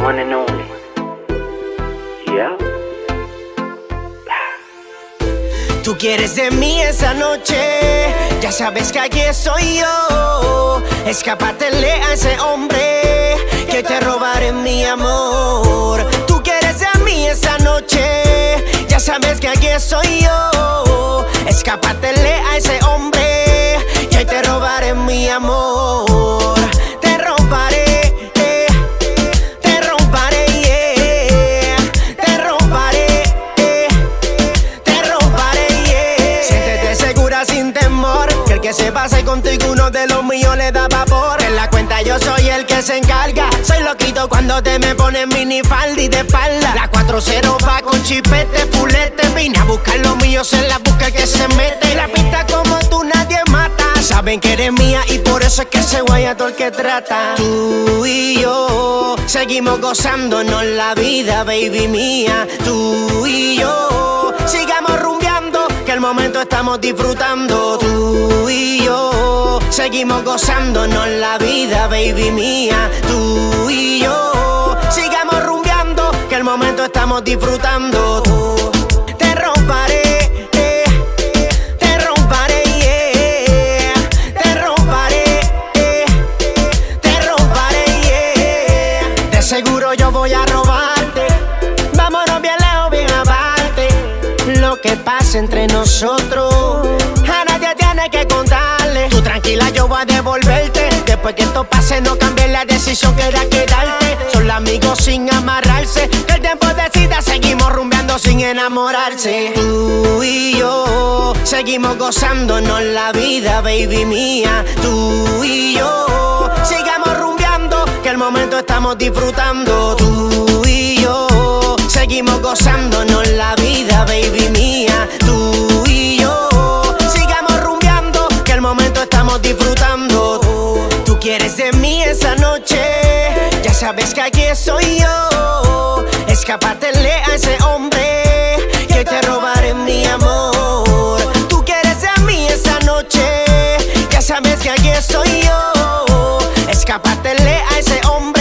one and only. Yeah. Tú quieres de mí esa noche, ya sabes que aquí estoy yo. Escápatele a ese hombre que te robaré mi amor. Tú quieres de mí esa noche, ya sabes que aquí estoy yo. Escápatele a ese hombre que te robaré mi amor. Te romperé, te romperé, yeah. Te romperé, te romperé, yeah. Siéntete segura sin temor, que el que se pase contigo uno de los míos le da vapor. En la cuenta yo soy el que se encarga. Soy loquito cuando te me pones minifalda y de espalda. La 4-0 va con chipete, pulete. Vine a buscar los míos, en la busca el que se mete. La pista como tú nadie mata. Saben que eres mía y por eso es que se guaya todo el que trata. Tú y yo seguimos gozándonos la vida, baby mía. Tú y yo sigamos rumbeando, que el momento estamos disfrutando. Tú y yo seguimos gozándonos la vida, baby mía. Tú y yo sigamos rumbeando, que el momento estamos disfrutando. Te romperé, te romperé, yeah. Te romperé, te romperé, yeah. De seguro yo voy a robarte. Vámonos bien lejos, bien aparte. Lo que pasa entre nosotros a nadie tiene que contarle. Tú tranquila, yo voy a devolverte. Después que esto pase, no cambies la decisión que era quedarte. Son amigos sin amarrarse, que el tiempo decida, seguimos rumbeando sin enamorarse. Tú y yo seguimos gozándonos la vida, baby mía. Tú y yo sigamos rumbeando, que el momento estamos disfrutando. Tú y yo seguimos gozándonos la vida, baby mía. Tú y yo sigamos rumbeando, que el momento estamos disfrutando. Tú quieres de mí esa noche, ya sabes que aquí estoy yo. Escápatele a ese hombre que te robaré mi amor. Tú quieres de mí esa noche, ya sabes que aquí estoy yo. Escápatele a ese hombre